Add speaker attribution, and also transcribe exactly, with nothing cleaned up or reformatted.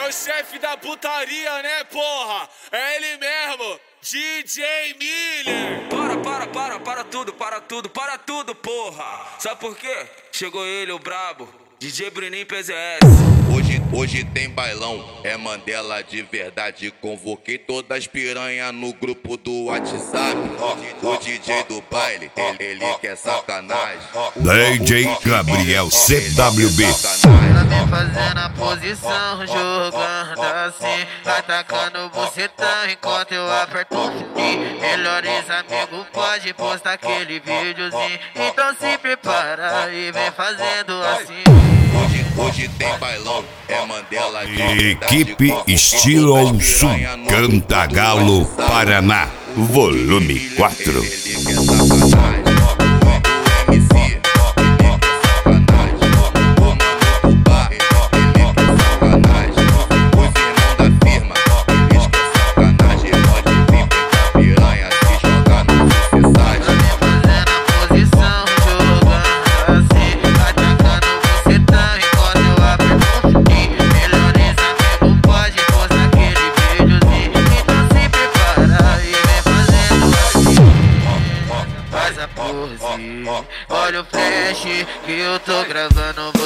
Speaker 1: o chefe da putaria, né, porra? É ele mesmo, D J Miller.
Speaker 2: Para, para, para, para tudo, para tudo, para tudo, porra. Sabe por quê? Chegou ele, o brabo, D J Bruninho P Z S.
Speaker 3: Hoje, hoje tem bailão, é Mandela de verdade. Convoquei todas as piranha no grupo do WhatsApp. O D J do baile, ele, ele quer sacanagem.
Speaker 4: D J Gabriel C W B.
Speaker 5: Ela vem fazendo a posição, jogando assim, atacando bucetão enquanto eu aperto o fim. Melhores amigos pode postar aquele videozinho, então se prepara e vem fazendo assim.
Speaker 3: Hoje, hoje tem bailão, é Mandela de verdade.
Speaker 4: Equipe Estilo ao Sul, Cantagalo, Paraná, volume quatro.
Speaker 3: Ele quer sacanagem. O M C, ele quer sacanagem. O mano do bar, ele quer sacanagem. Os irmãos da firma, eles quer sacanagem. Pode vir pegar piranha, se jogar no sucessagem.
Speaker 5: Fazendo a posição, jogando assim, atacando bucetão enquanto eu aperto o fim. Melhores amigos pode postar aquele videozinho, então se prepara e vem fazendo assim. Faz a pose, olha o flash que eu tô gravando